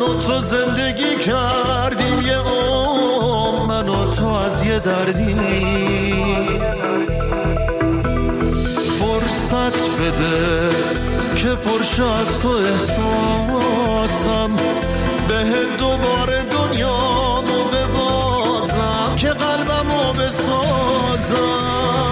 و تو زندگی کردیم یه عمر، من و تو از یه دردی. فرصت بده که پرشه از تو احساسم، به دوباره دنیامو ببازم که قلبمو بسازم.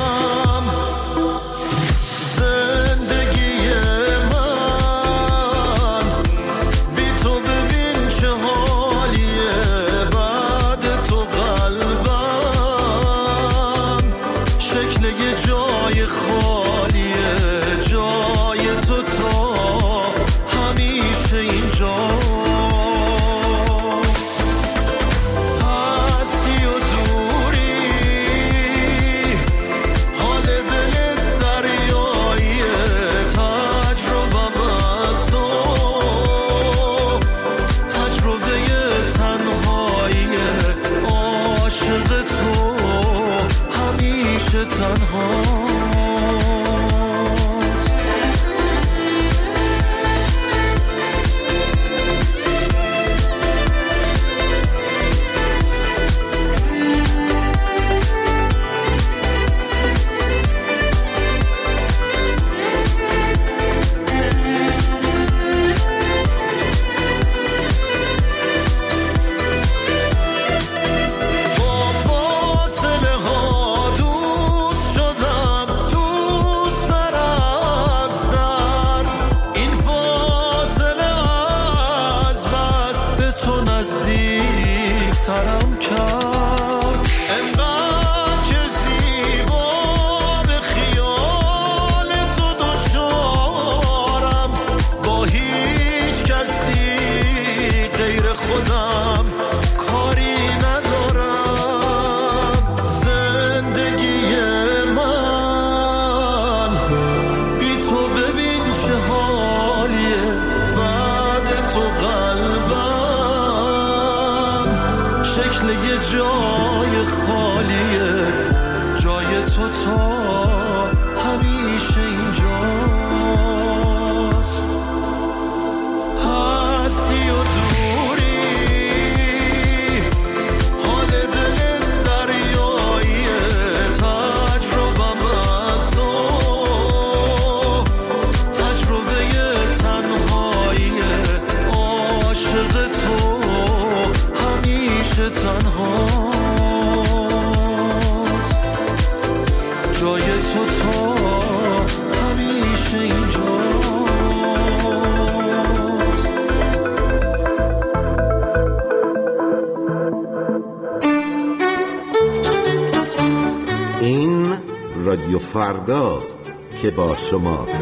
رادیو فرداست که با شماست.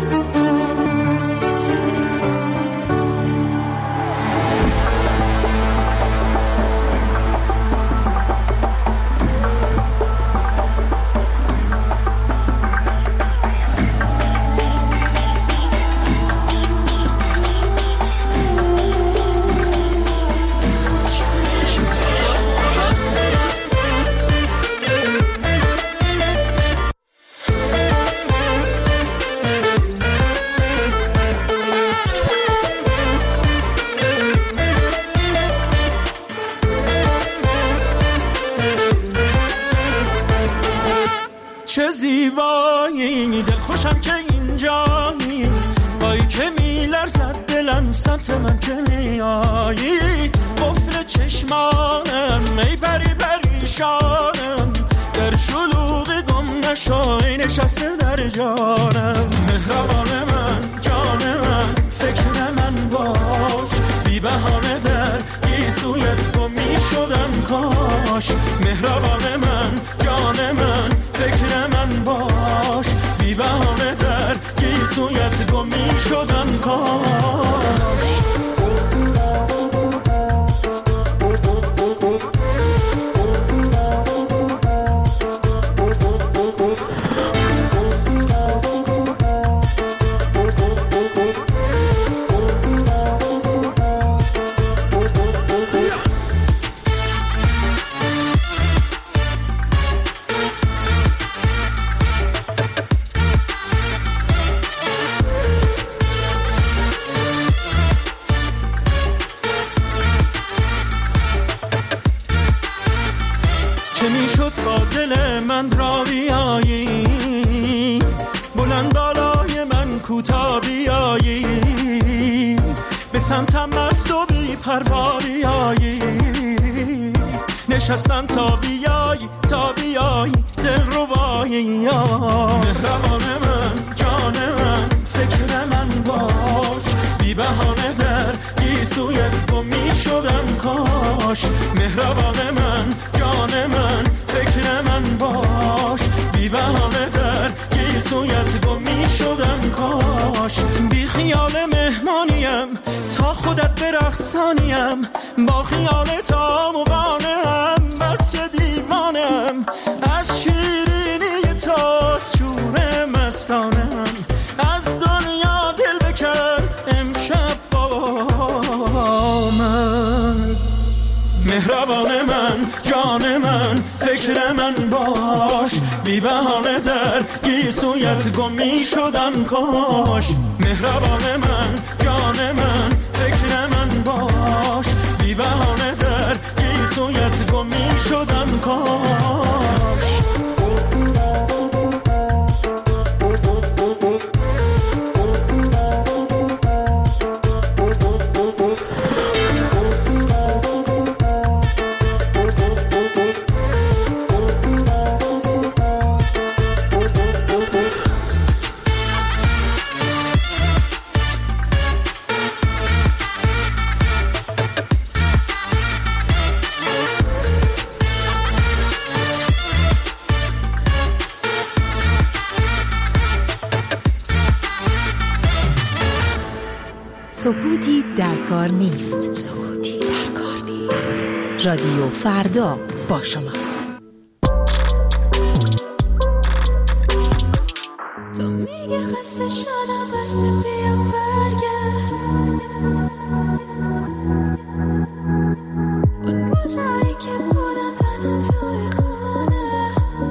چه زیبایی، دل خوشم که اینجایی، بایی که میلرزد دلم سمت من که میایی. قفل چشمانم ای پری پریشانم، در شلوغ گم نشای نشسته در جانم. مهربان من، جان من، فکر من باش، بی بهانه در گیسویت گم میشدم کاش. مهربان من، جان من، فکر من باش، بی بهانه در گیسویت گم میشدم کاش. سمتم مست و بی پرواییایی، نشستم تا بیایی دل ربایی. مهربان من جان من فکر من باش، بی بهانه در گیسویت گم می شدم کاش. مهربان من جان من فکر من باش، بی بهانه در گیسویت گم می شدم کاش. بی خیال مهمانیم تا خودت برقصانیم، با خیال تا مقانم بس که دیوانم. از شیرینی تا شور مستانم، از دنیا دل بکن امشب با من. مهربان من جان من فکر من باش، بی بهانه در گیسویت گم می شدم کاش. مهربان من جان من فکر من باش، بی بهانه در گیسویت گم می شدم کاش. سکوتی در کار نیست. رادیو فردا با شماست. تو میگه خسته شدم بس بیا برگرد، اون روزایی که بودم تنها توی خانه،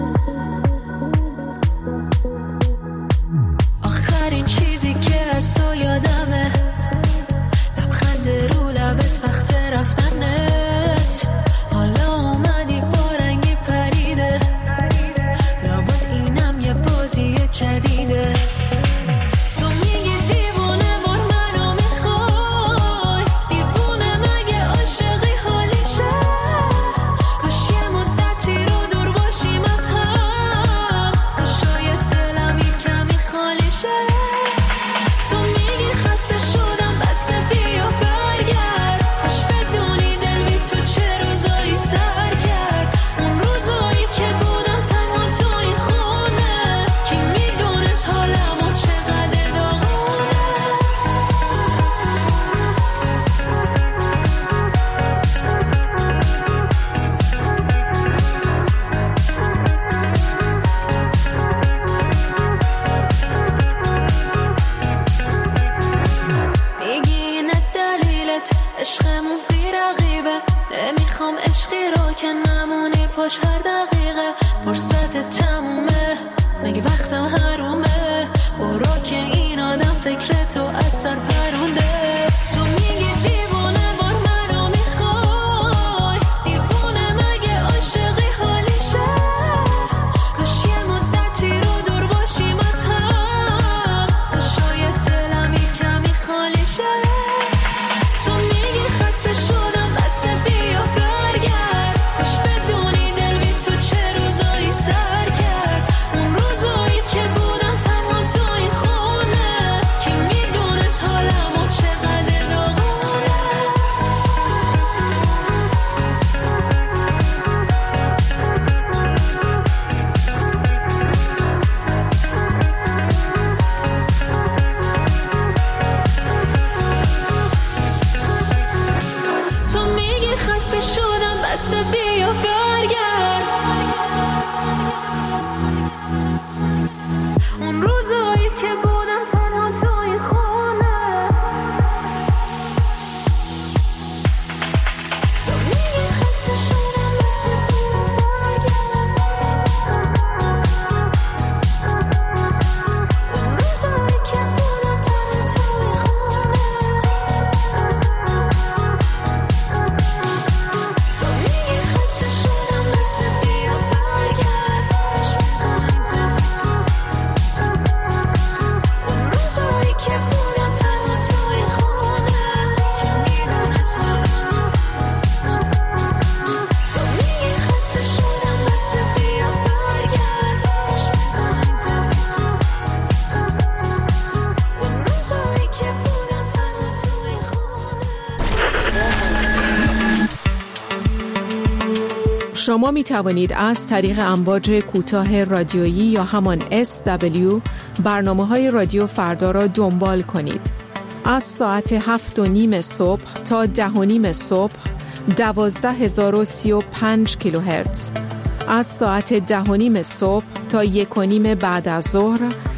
آخرین چیزی که از تو یادمه لبخند رو لبت وقت رفتنت. حالا اومدی با رنگی پریده، لابد اینم یه بازی جدیده. تو میگی دیوونه بار منو میخوای، دیوونه مگه عاشقی حالیشه؟ کاش یه مدتی رو دور باشیم از هم، تا شاید دلم یه کمی خالی شه. تو میگی خسته شدم بس بیا برگرد، کاش بدونی دل بی تو چه روزایی سر کرد. اون روزایی که بودم تنها تو این خونه، کی میدونست حالمو چقدر داغونه. میگی اینه دلیلت عشقمون بی رقیبه، نمیخوام عشقی رو که نمونی پاش هر دقیقه. فرصت تمومه مگه وقتم حرومه، برو که این آدم فکر تو از سر پرونده. تو میگی دیوونه بار منو میخوای، دیوونه مگه عاشقی حالیشه؟ کاش یه مدتی رو دور باشیم از هم، تا شاید دلم یه کمی خالی شه. تو میگی خسته شدم بس بیا برگرد، کاش بدونی دل بی تو چه روزایی سر کرد. شما می توانید از طریق امواج کوتاه رادیویی یا همان SW برنامه‌های رادیو فردا را دنبال کنید. از ساعت 7:30 صبح تا 10:30 صبح 12035 کیلوهرتز. از ساعت 10:30 صبح تا 1:30 بعد از ظهر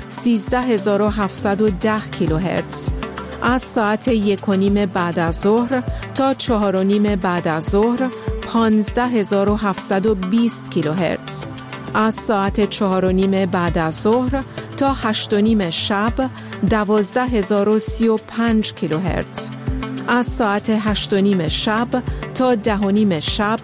13710 کیلوهرتز. از ساعت 1:30 بعد از ظهر تا 4:30 بعد از ظهر 15720 کیلوهرتز. از ساعت 4:30 بعد از ظهر تا 8:30 شب 12035 کیلوهرتز. از ساعت 8:30 شب تا 10:30 شب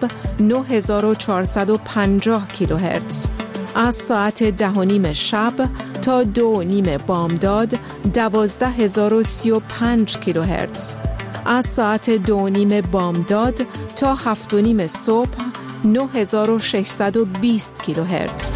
9450 کیلوهرتز. از ساعت 10:30 شب تا 2:30 بامداد 12035 کیلوهرتز. از ساعت 2:30 بامداد تا 7:30 صبح 9620 کیلوهرتز.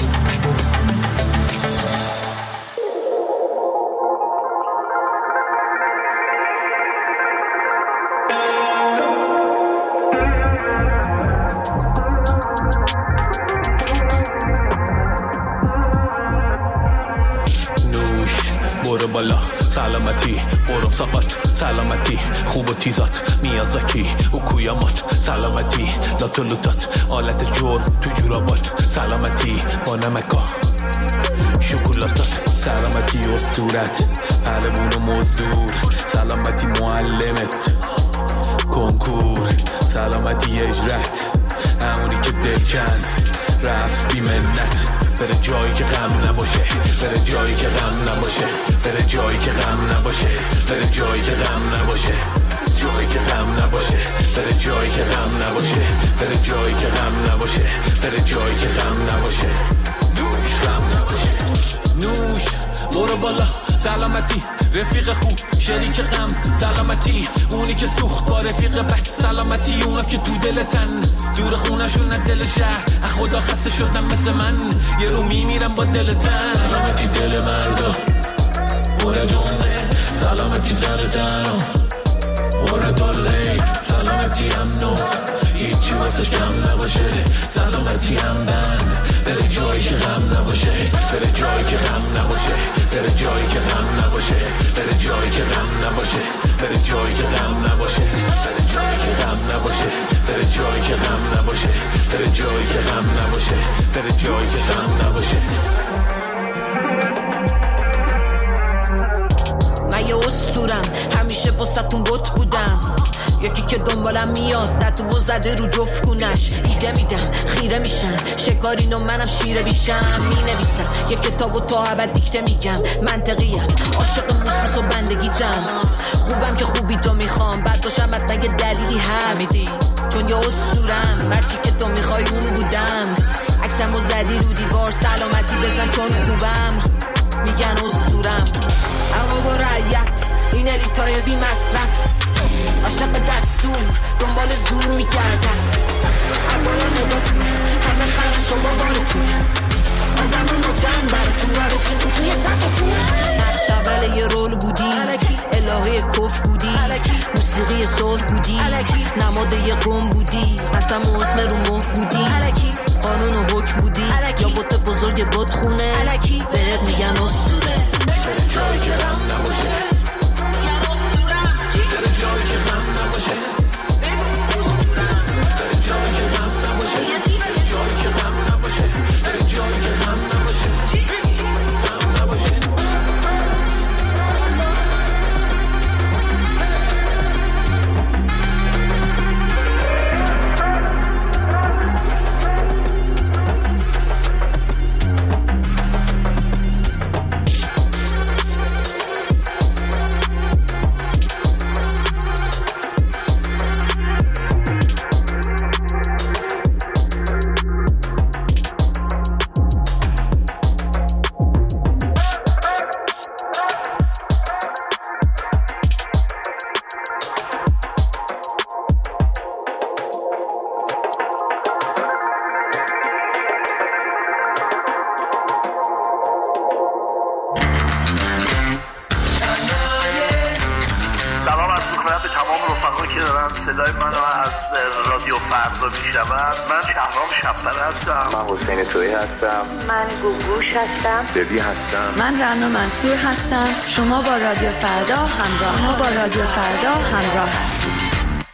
برو بالا سلامتی، برو ساقات سلامتی، خوب و تیزات میازاکی و کویامات سلامتی، لات و لوتات آلت جرم تو جورابات سلامتی، با نمکا شکلاتات سلامتی، اسطورت پهلوون و مزدور سلامتی، معلمت کنکور سلامتی، اجرت همونی که دل کند رفت بی منت، بره جایی که غم نباشه، بره جایی که غم نباشه، بره جایی که غم نباشه، بره جایی که غم نباشه، جایی که غم نباشه، بره جایی که غم نباشه، بره جایی که غم نباشه، بره جایی که غم نباشه، دوش غم نباشه. نوش برو بالا سلامتی، رفیق خوب شریک غم سلامتی، اونی که سوخت با رفیق بد سلامتی، اونا که تو دلتن دور خونشون نه دل شهر، از خدا خسته شدن مثل من یه رو میمیرم با دلتن، سلامتی دل مردا برا جونه سلامتی سرتن برا دوله سلامتی امنو هیچی واسش کم نباشه، سلامتی هم بند بره جایی که غم نباشه، بره جایی که غم نباشه، بره جایی که غم نباشه، بره جایی که غم نباشه، بره جایی که غم نباشه، بره جایی که غم نباشه، بره جایی که غم نباشه، بره جایی که غم نباشه، بره جایی که غم نباشه. من یه اسطورم همیشه واسه‌تون بت بودم، یکی که دنبالم میاد تتو زده رو جفت کونش، ایده میدم خیره میشن شکارینو منم شیره بیشم، مینویسم یه کتابو تا ابد دیکته میگم، منطقیم عاشق موسوس و بندگیتم، خوبم که خوبی تو میخوام بعد باشم حتما یه دلیلی هست، چون یه اسطورم مرچی که تو میخوای اون بودم، عکسمو زدی رو دیوار سلامتی بزن چون خوبم، میگن اسطورم اما با رعیت این الیتای بی مصرف، عاشق دستور دنبال زور میگردن، اولا نگاتون همه خرش و بابارتون، آدم نوچن براتون و رفیقو توی تقتون، نقش اول یه رول بودی الهه کف بودی، موسیقی صلح بودی نماد یه قوم بودی، قسم و اسم رو مهر بودی، قانون و حکم بودی یا بوت بزرگ بود خونه، بهت میگن اسطوره، بره جایی که غم نباشه، بره جایی که غم نباشه، بره جایی که غم نباشه، بره جایی که غم نباشه، بره جایی که غم نباشه، غم نباشه. تمام رفقایی که دارن صدای منو از رادیو فردا میشنون. من شهرام شب‌پره هستم. من حسین تویی هستم. من گوگوش هستم. ببی هستم. من رنا منصور هستم. شما با رادیو فردا همراه هستید.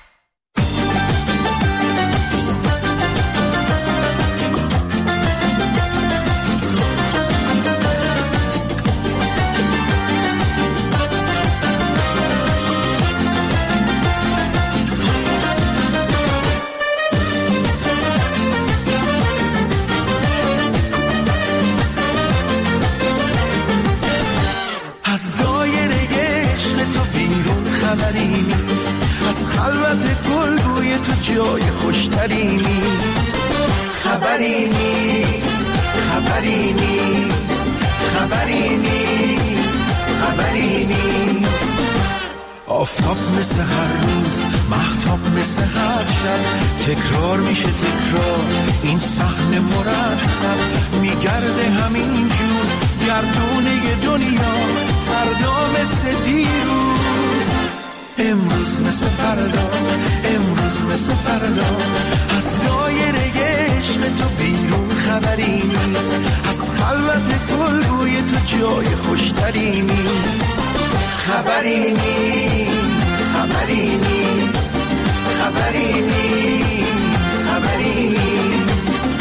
از دایره عشق تو بیرون خبری نیست، از خلوت گلگوی تو جای خوشتری نیست. خبری نیست، خبری نیست، خبری نیست، خبری نیست. آفتاب مثل هر روز، مهتاب مثل هر شب، تکرار میشه تکرار این صحنه مرتب. میگرده همین جور گردونه دنیا، فردا مثل دیروز، امروز مثل فردا، امروز مثل فردا. از دایره عشق تو بیرون خبری نیست، از خلوت گلگوی تو جای خوشتری نیست. خبری نیست، خبری نیست، خبری نیست، خبری نیست.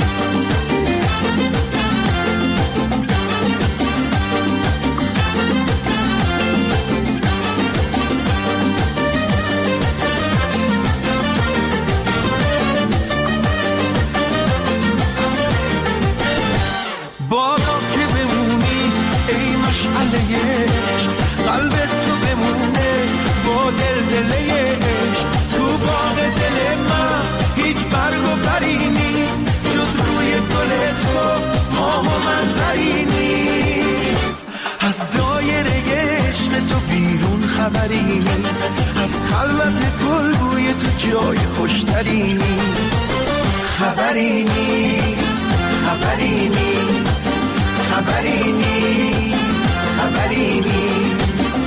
بالا که بمونی ای مشعله عشق، قلبت تو بمونه با دلدله عشق. تو باغ دل من هیچ برگ و بری نیست، جز روی گل تو ماه و منظری نیست. از دایره عشق تو بیرون خبری نیست، از خلوت گلگوی تو جای خوشتری نیست. خبری نیست، خبری نیست، خبری نیست، خبری نیست.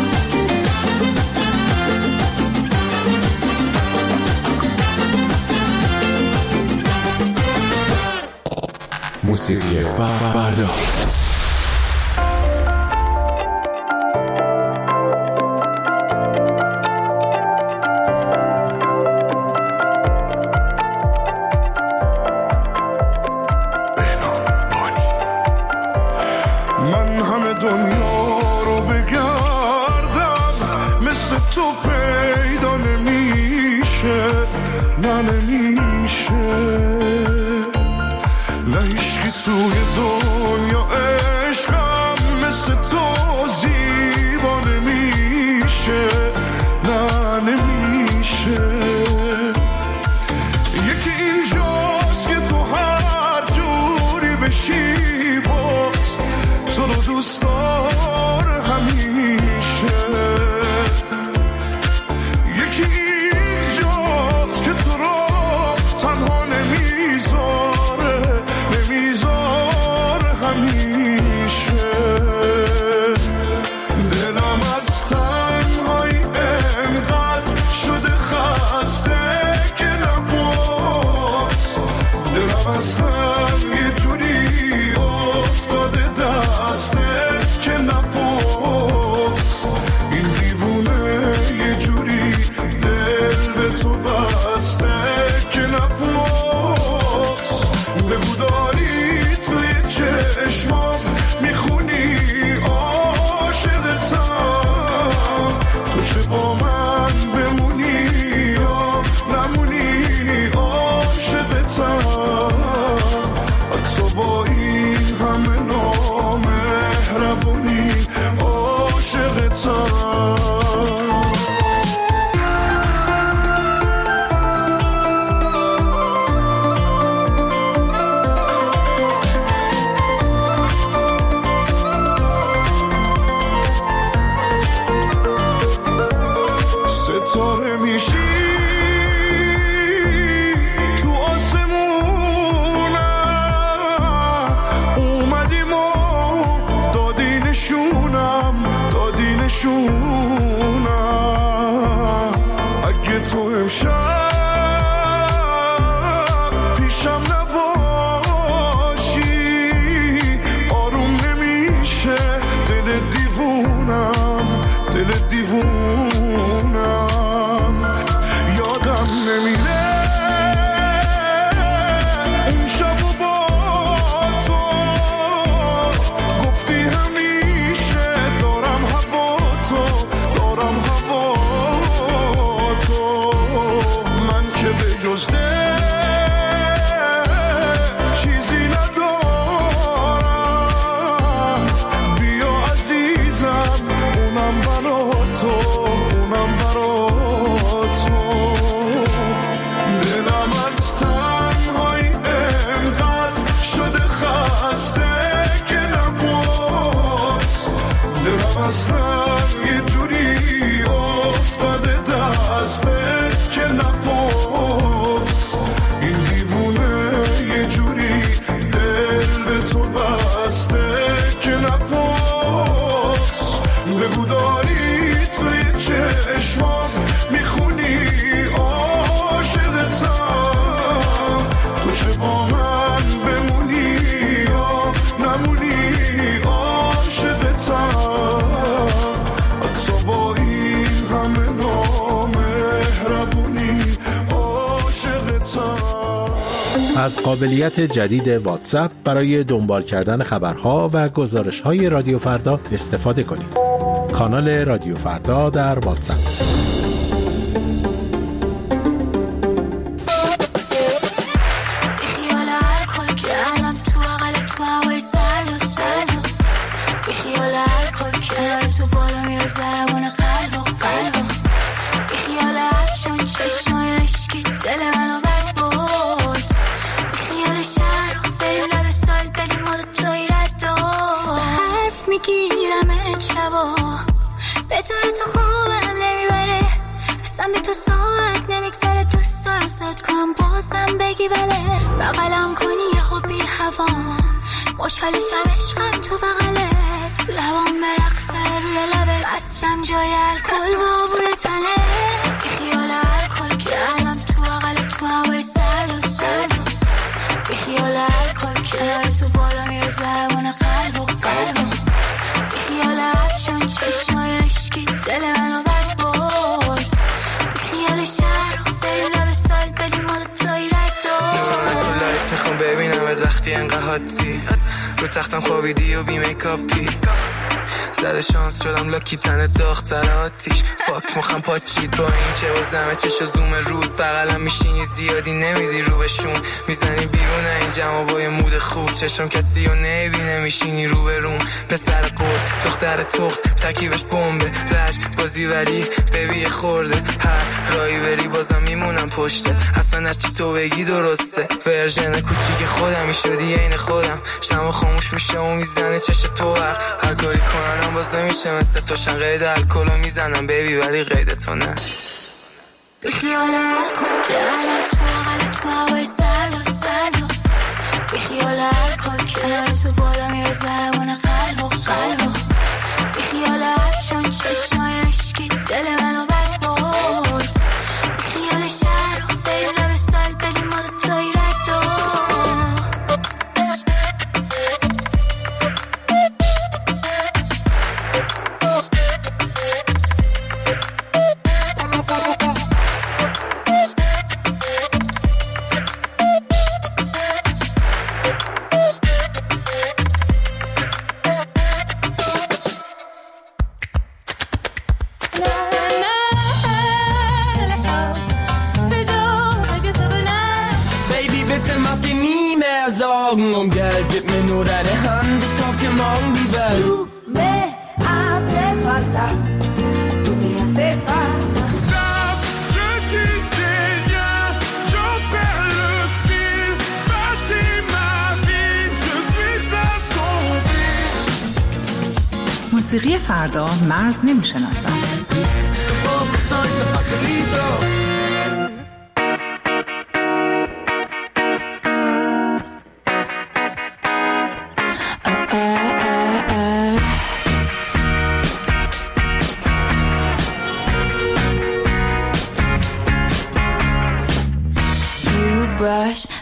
موسیقی فردا. من همه دنیا رو بگردم، مثل تو پیدا نمیشه، نه نمیشه. نه عشقی توی دنیا عشقم مثل تو زیبا نمیشه، نه نمیشه. یکی اینجاست که تو هر جوری بشی باز تو رو دوست داره همیشه. یکی اینجاست که تو رو تنها نمیذاره، نمیذاره همیشه. دلم از تنهایی انقدر شده خسته که نباز، دلم اصلا یه جوری افتاده دستت که نباز. این دیوونه یه جوری دل به تو بسته که نباز. بگو داری توی چشمام میخونی عاشقتم، تو چه با من بمونی یا نمونی عاشقتم. حتی با این همه نامهربونی عاشقتم. ستاره میشی تو آسمونم، اومدیم و دادی نشونم، دادی نشونم. تو امشب پیشم نباشی آروم نمیشه دل دیوونم یادم نمیره اون شب و با تو گفتی همیشه دارم هوا تو من که به جز چیزی ندارم بیا عزیزم اونم برا تو دلم از تنهایی انقدر شده خسته که نباز دلم اصلا یه جوری افتاده دستت که نباز این دیوونه یه جوری دل به تو بسته که نباز بگو داری توی چشمام میخونی عاشقتم تو چه با من بمونی یا نمونی عاشقتم حتی با این همه نامهربونی عاشقتم. از قابلیت جدید واتساپ برای دنبال کردن خبرها و گزارش‌های رادیو فردا استفاده کنید. کانال رادیو فردا در واتساپ. بدون تو خوبم نمیبره اصلا بی تو ساعت نمیگذره دوست دارم ست کنم بازم بگی بله بغلم کنی یه خوب بی هوا مشکلشم عشقم تو بغله لبام برقصه روی لبه بستشم جای الکل با بوی تنه بی خیال الکل کردم تو بغل تو هوای سرد و بی خیال الکل کنار تو بالا میره ضربان قلب و بی خیال چون چشمای عشقی دل منو بد برد خیال شهر رو بریم لب سال بدیم ما دوتایی رد دار لایت میخوام ببینم از وقتی انقدر حادی رو تختم خوابیدی و بی میکاپی زده شانس شدم لاکی تن داغ‌تر آتیش فاک مخم پاچید با این که وزمه چش و زوم رود بغلم میشینی زیادی نمیدی رو بهشون میزنی بیرون این جمع با یه مود خوب چشم کسی رو نبینه میشینی رو به روم پسر قول دختر توخس ترکیبش بمبه رشک بازی ولی ببی خورده هر رایی بری بازم میمونم پشته اصلا هرچی تو بگی درسته ورژن کوچیک خودم شدی عین خودم شما خاموش میشه و میزنه چش تو هر کاری کنم باز نمیشه مثل توشن قید الکلو میزنم بیبی ولی قید تو نه بخیال الکل کردم تو بغل تو هوای سرد و بخیال الکل کنار تو بالا میره ضربان قلب و بخیال چون چشمای عشقی دل منو بد برد بخیال شهر رو بریم لب سال بدیم ما دوتایی رد Augen und Geld, gib mir nur deine Hand, ich kauf dir morgen die Welt. Du me hace falta, tu me hace falta. Stop, je tisse des liens, j'en perds le fil, bâtis ma vie, je suis assombri. موسیقی فردا مرز نمیشناسد. Soy tan facilito.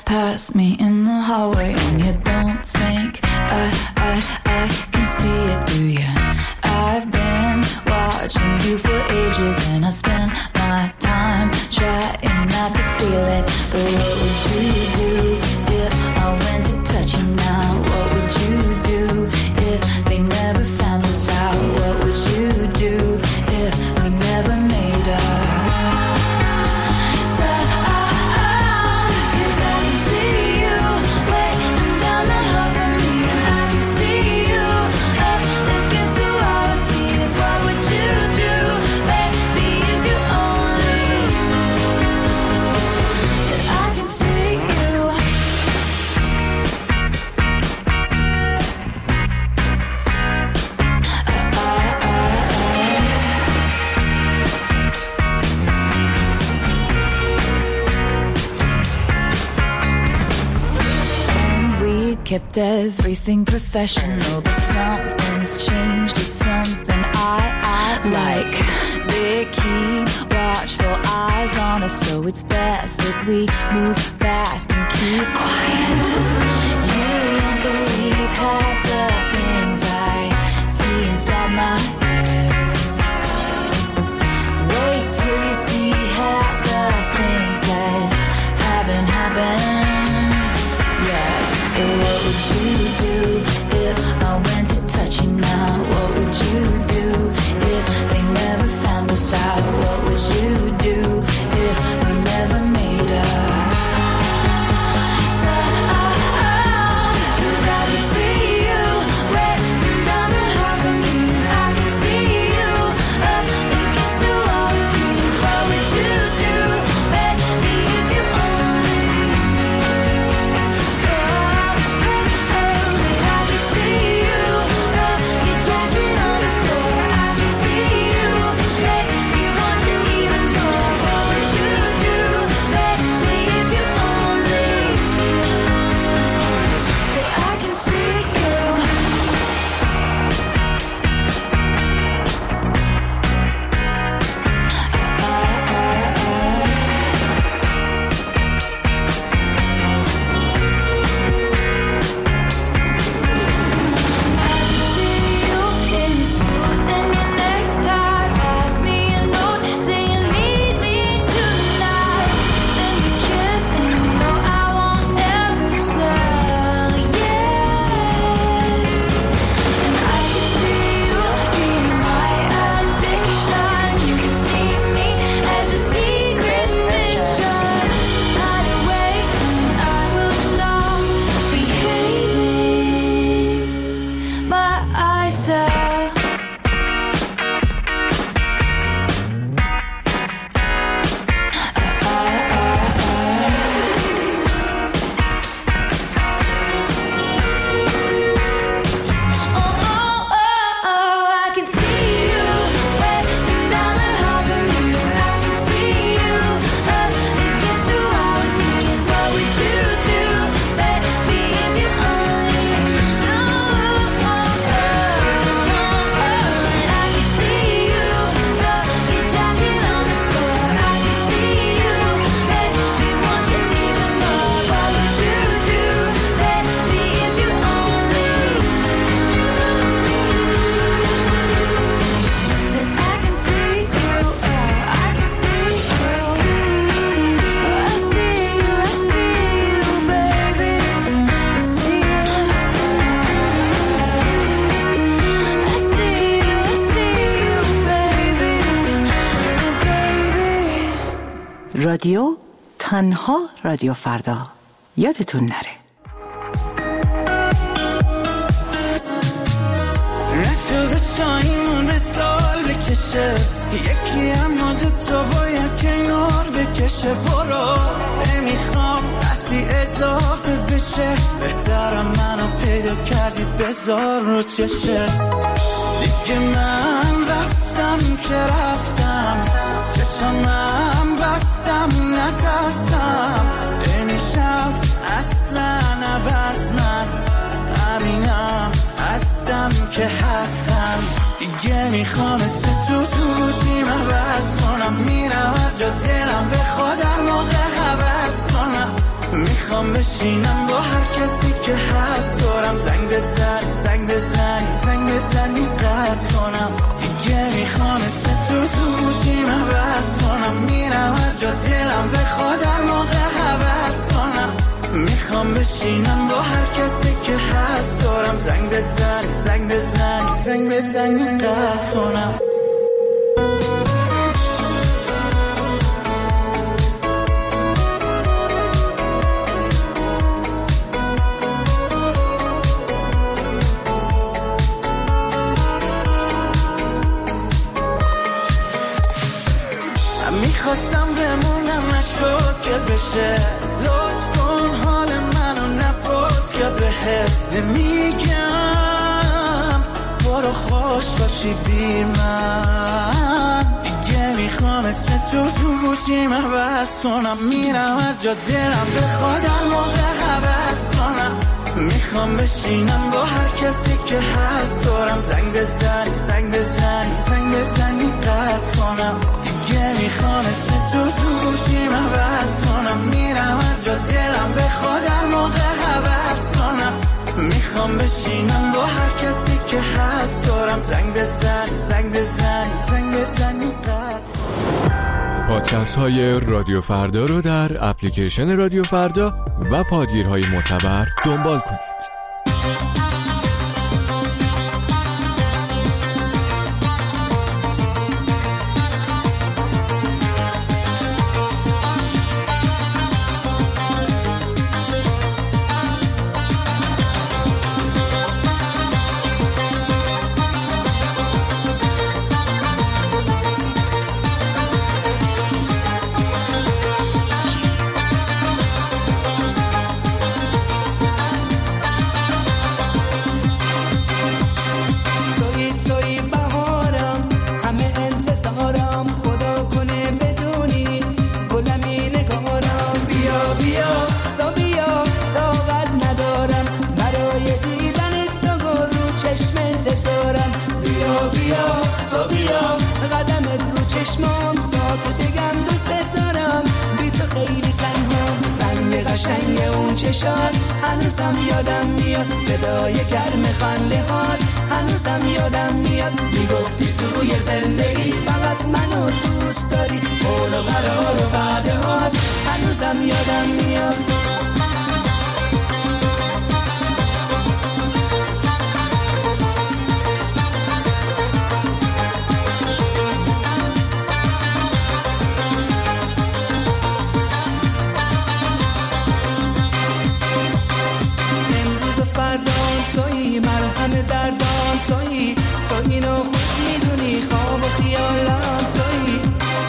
past me in the hallway and you don't think I can see it, do you? I've been watching you for ages and I spent my time trying not to feel it. But what would you do if I went to touch you now? What would you do if they never found us out? What would you do if we never made up? Kept everything professional, but something's changed. It's something I like. They keep watchful eyes on us, so it's best that we move fast and keep quiet. You won't believe half the things I see inside my head. Wait till you see half the things that haven't happened. What would you do if I went to touch you now? What would you do if they never found us out? What would you do if we never made up? So cause I can see you waiting down the hall from me. I can see you up against the wall with me. What would you do, baby, if you only رادیو تنها رادیو فردا. یادتون نره. نشده شاهیمون به سال بکشه، یکی اما دوتا باید کنار بکشه. برو نمیخوام بسی اضافه بشه، بهترم منو پیدا کردی بذار رو چشت. دیگه من رفتم که رفتم، چشمم بستم نترسم. نمیشم اصلا عوض، من همینم هستم که هستم. دیگه میخوام اسم تو گوشیم عوض کنم، میرم هر جا دلم به خودم موقع حوض کنم. میخوام بشینم با هر کسی که هست دارم زنگ بزنی زنگ بزنی زنگ بزنی قطع کنم دیگه میخوام اسم تو گوشیم عوض کنم میرم هر جا دلم بخواد هر موقع حوض کنم میخوام بشینم با هر کسی که هست دارم زنگ بزنی زنگ بزنی زنگ بزنی قطع کنم میخواستم بمونم نشد که بشه لطف کن حال منو نپرس که بهت نمیگم برو خوش باشی بی من دیگه میخوام اسم تو گوشیم عوض کنم میرم هر جا دلم بخواد هر موقع حوض کنم میخوام بشینم با هر کسی که هست دارم زنگ بزنی زنگ بزنی زنگ بزنی قطع کنم دیگه میخوام اسم تو گوشیم عوض کنم میرم هر جا دلم بخواد هر موقع حوض کنم میخوام بشینم با هر کسی که هست دارم زنگ بزنی زنگ بزنی زنگ بزنی قطع کنم. پادکست های رادیو فردا رو در اپلیکیشن رادیو فردا و پادگیرهای معتبر دنبال کنید. هنوزم یادم میاد صدای گرم خنده هات هنوزم یادم میاد میگفتی توی زندگی فقط منو دوست داری قول و قرار و وعده هات هنوزم یادم میاد تویی مرهم دردان تویی تو اینو خوب میدونی خواب و خیالم تویی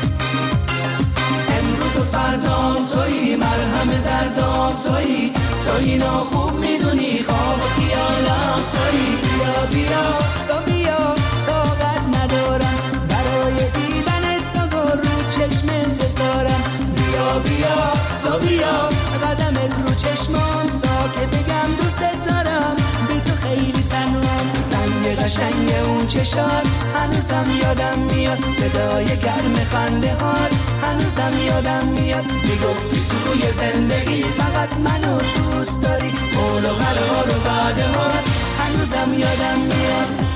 امروز و فردام تویی مرهم دردان تویی تو اینو خوب میدونی خواب و خیالم تویی بیا بیا تو بیا طاقت ندارم برای دیدن تو رو چشم انتظارم بیا بیا تو بیا قدمت رو چشمام تا که بگم دوست دارم خیلی تنهام رنگ قشنگ اون چشات هنوزم یادم میاد صدای گرم خنده هات هنوزم یادم میاد میگفتی توی زندگی فقط منو دوست داری قول و قرار و وعده هات هنوزم یادم میاد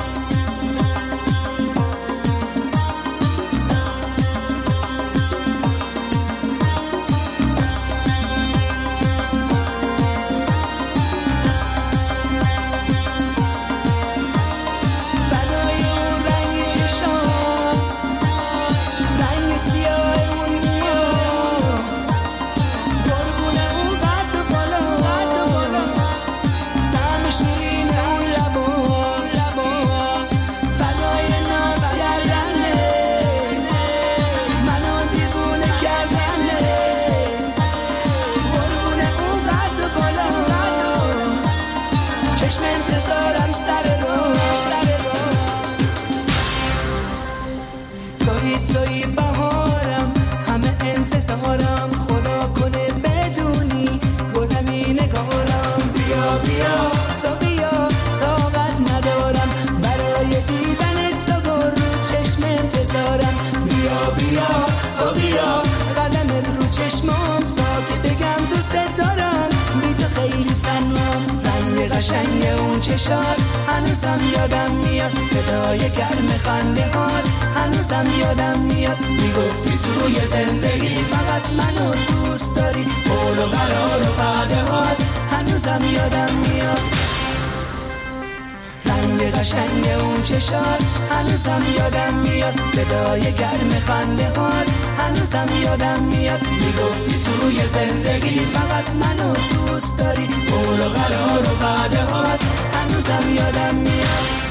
چشات هنوزم یادم میاد، صدای گرم خنده هات هنوزم یادم میاد. میگفتی توی زندگی فقط منو دوست داری، قول و قرار و وعده هات هنوزم یادم میاد. رنگ قشنگ اون چشات هنوزم یادم میاد، صدای گرم خنده هات هنوزم یادم میاد. میگفتی توی زندگی فقط منو دوست داری، قول و قرار و وعده هات هنوزم یادم میاد.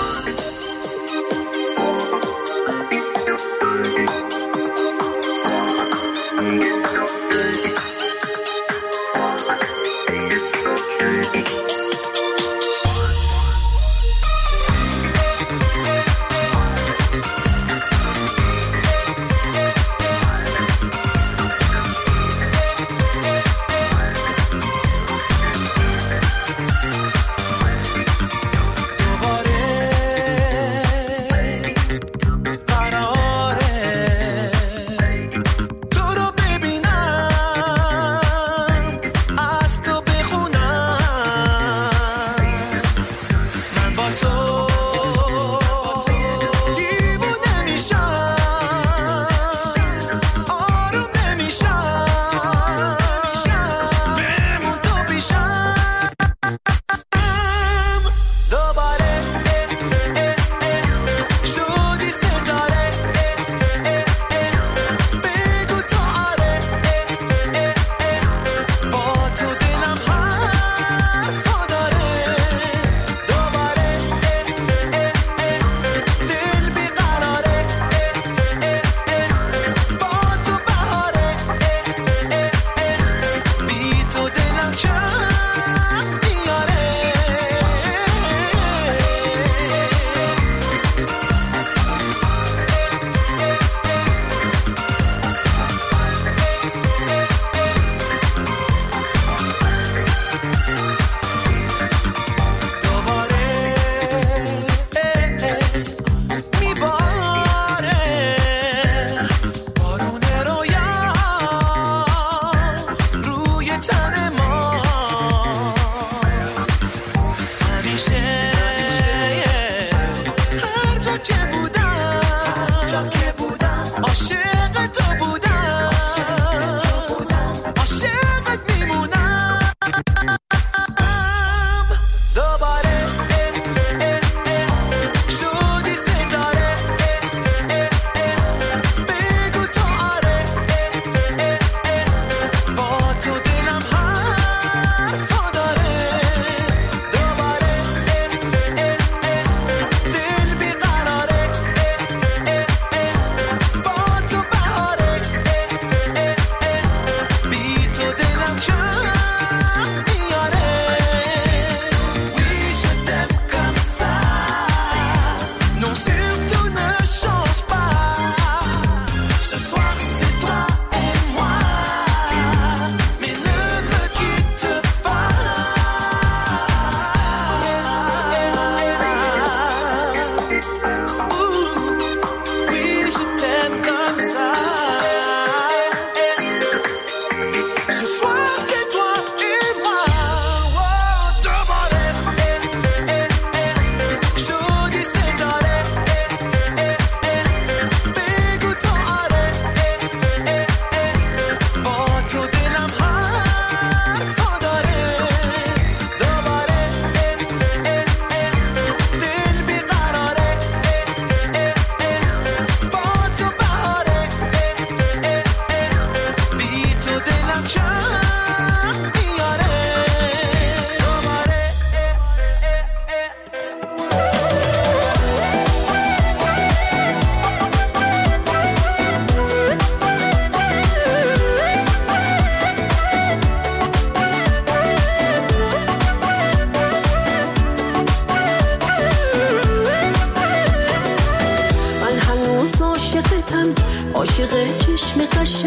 عاشق چشم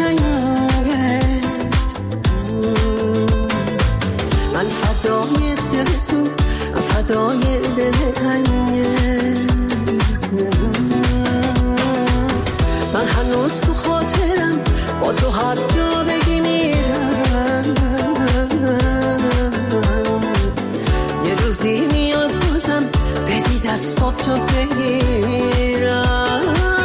قشنگت، من فدای دلتون، فدای دل تنگت، من هنوز تو خاطرم، با تو هر جا بگی میرم، یه روزی میاد یاد بگیرم.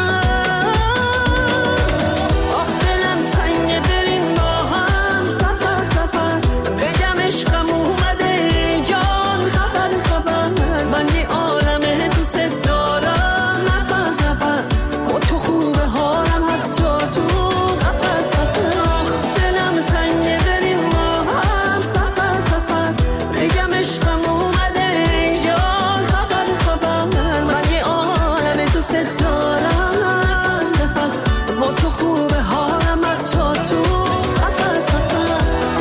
آخ دلم تنگه بریم با هم سفر سفر، بگم عشقم اومده جان خبر خبر، من یه عالمه دوست دارم نفس نفس، با تو خوبه هارم حتی تو قفس قفس. آخ دلم تنگه بریم با هم سفر سفر، بگم عشقم اومده جان خبر خبر، من یه عالمه دوست دارم نفس نفس، با تو خوبه هارم حتی تو قفس قفس.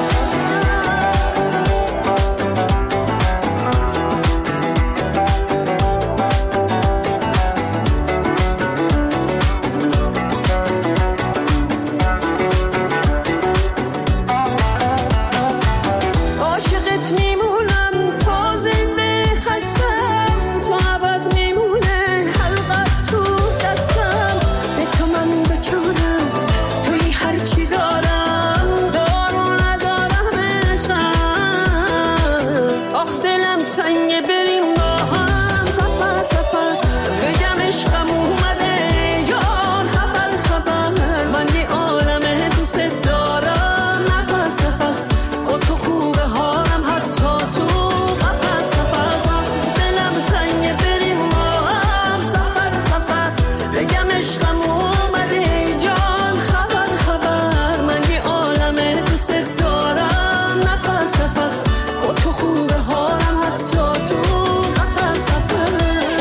عاشقت میمونم تا زنده هستم، تا ابد میمونه حلقت تو دستم، به تو من دوچارم توی هرچی دارم، دارو ندارم عشقم. آخ دلم تنگه بریم با هم سفر سفر، بگم عشقم اومده جان خبر خبر، من یه عالمه دوست دارم نفس نفس، با تو خوبه هارم حتی تو قفس قفس. آخ دلم تنگه بریم با هم سفر سفر، بگم عشقم اومده جان خبر خبر، من یه عالمه دوست دارم نفس نفس، با تو خوبه هارم حتی تو قفس قفس.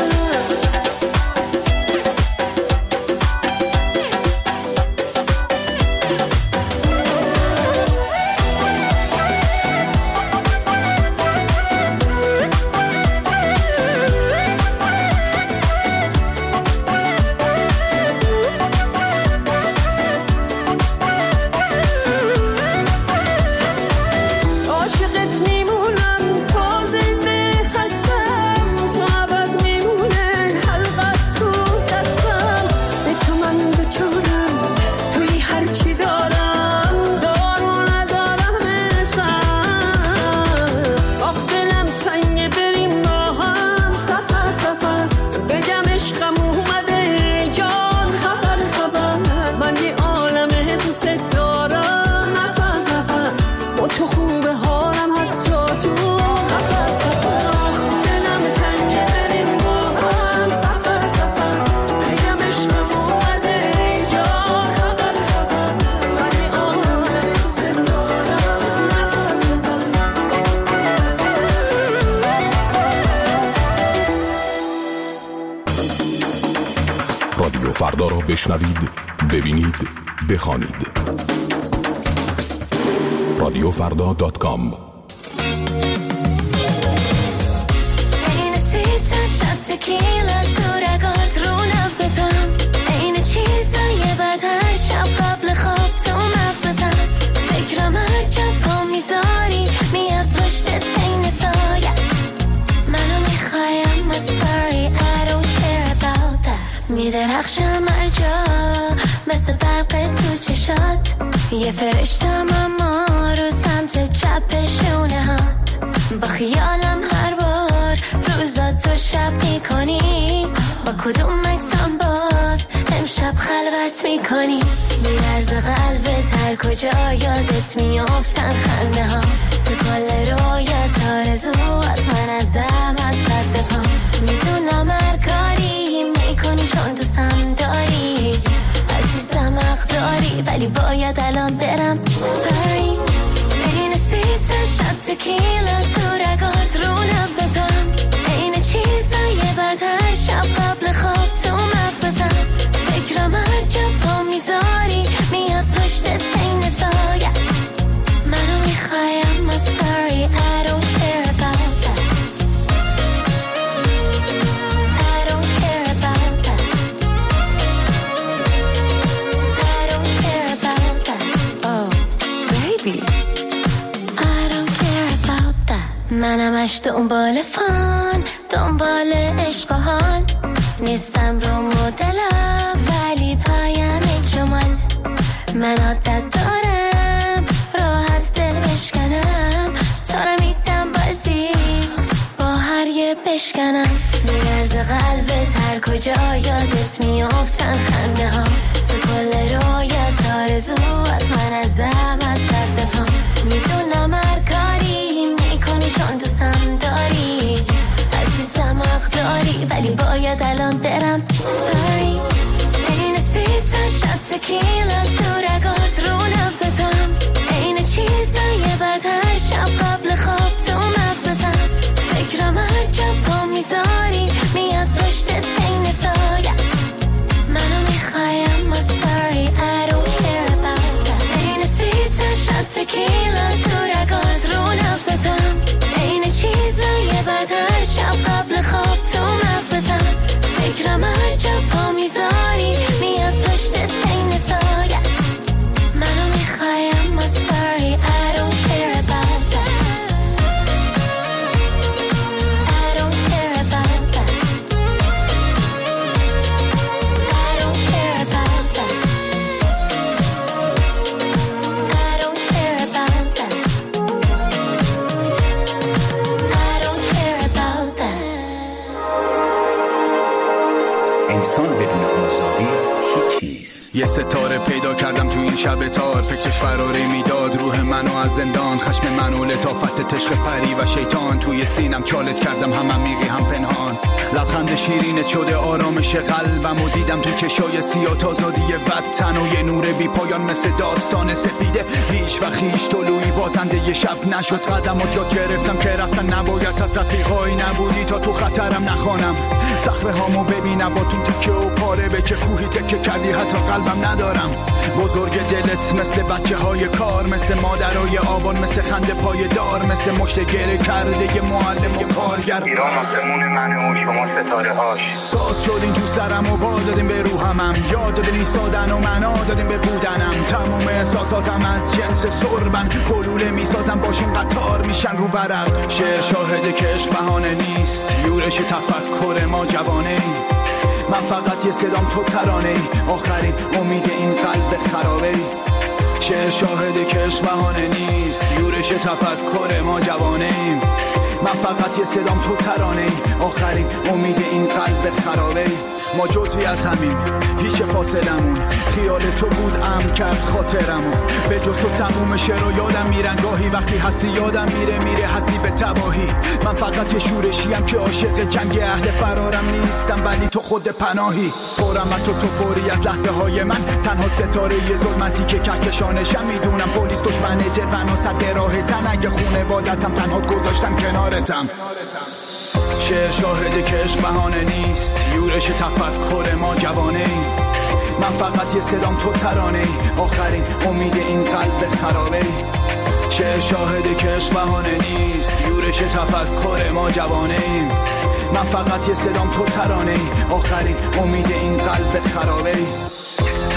عاشقت میمونم تا زنده هستم، تا ابد میمونه حلقت تو دستم، به تو من دوچارم توی هرچی دارم، دارو ندارم عشقم. آخ دلم تنگه بریم با هم سفر سفر، بگم عشقم اومده جان خبر خبر، من یه عالمه دوست دارم نفس نفس، با تو خوبه هارم حتی تو قفس قفس. آخ دلم تنگه بریم با هم سفر سفر، بگم عشقم اومده جان خبر خبر، من یه عالمه دوست دارم نفس نفس. رادیو فردا را بشنوید، ببینید، بخوانید. radiofardha.com. عین سیتا شب تکیلا تو رگات رو نبزتم، عین چیزای بد هر شب قبل خواب تو مغزتم، فکرم هر جا پا میذاری میاد پشت تین سایت، منو میخوایم I'm sorry I don't care about that، میدرخشم هر جا مثل برق تو چشات، یه فرشتم اما رو سمت چپ شونهات، با خیالم هر بار روزاتو شب میکنی، با کدوم مکسم باز امشب خلوت میکنی، میرز قلبت هر کجا یادت میافتن خنده ها، تو کل رویت آرزو از من از دم از رد پا، میدونم هر کاری میکنی چون دوستم داری، عزیزم حق داری ولی باید الان برم sorry. عین سیتا شب تکیلا تو رگات رو نبزتم، عین چیزای بد هر شب قبل خواب تو مغزتم، فکرم هر جا پا میذاری میاد پشت تین سایت، منو میخوایم I'm sorry I don't care about that، I don't care about that، I don't care about that. Oh baby I don't care about that. منمش دنبال فان، دنبال عشق و حال، نیستم رو مدلم ولی پایم جمال، من عادت دارم راحت دل بشکنم، تا رو میدم بازیت با هر یه بشکنم، میرز قلبت تکیلا تو رگات رو نبزتم این چیزای بد هر شب قبل خواب تو مغزتم فکرم هر جا پا میذاری میاد پشت تین سایت منو میخوایم sorry I don't care about that این سیت شد تکیلا تو رگات رو نبزتم این چیزای بد هر شب قبل خواب تو مغزتم فکرم هر جا پا میذاری میاد پشت تین سایت منو میخوایم sorry I don't care about that I don't care about that I don't care about that I don't care about that I don't care about that انسان بدون آزادی هیچی نیست. یه ستاره پیدا کردم تو این شب تار فکرش فراری میداد روح منو از زندان خشم منو لطافت تشق پری و شیطان توی سینم چالت کردم هم عمیقی هم پنهان لبخند شیرینت شده آرامش قلبم و دیدم تو چشای سیاه آزادی وطن و یه نور بی پایان مثل داستان سپیده هیچ وقت هیچ طلوعی بازنده یه شب نشد قدمات یاد گرفتم که رفتن نباید از رفیقایی نبودی تا تو خطرم نخوانم صخره هامو ببینم با تو تکه و پاره به چه کوهی تکه کردی حتی قلبم ندارم بزرگ دلت مثل بچه های کار مثل مادرای آبان مثل خنده پای دار مثل مشت گره کرده یه معلم و کارگر ایران آسمون منه و شما ستاره هاش ساز شدین تو سرم و باز دادیم به روحمم یاد دادین ایستادن و معنا دادیم به بودنم تموم احساساتم از جنس سربن گلوله میسازم باشین قطار میشن رو ورق شعر شاهده که عشق بهانه نیست یورش تفکر ما جوانه من فقط یه صدام تو ترانه ای آخرین امید این قلب خرابه ای شعر شاهده که عشق بهانه نیست یورش تفکر ما جوانه ایم من فقط یه صدام تو ترانه ای آخرین امید این قلب خرابه ای ما جزوی از همین هیچ فاصلمون خیال تو بود امر کرد خاطرمو به جز تو تموم شعر یادم میرن گاهی وقتی هستی یادم میره هستی به تباهی من فقط یه شورشیم که عاشق جنگ اهل فرارم نیستم ولی تو خود پناهی پرم از تو پری از لحظه های من تنها ستاره یه ظلمتی که کهکشانشم میدونم پلیس دشمنت و صد راهتن اگه خونوادتم تنها گذاشتن کنارتم شعر شاهده که عشق بهانه نیست یورش تفکر ما جوانه ای من فقط یه صدام تو ترانه ای آخرین امید این قلب خرابه ای شعر شاهده که عشق بهانه نیست یورش تفکر ما جوانه ایم من فقط یه صدام تو ترانه ای آخرین امید این قلب خرابه ای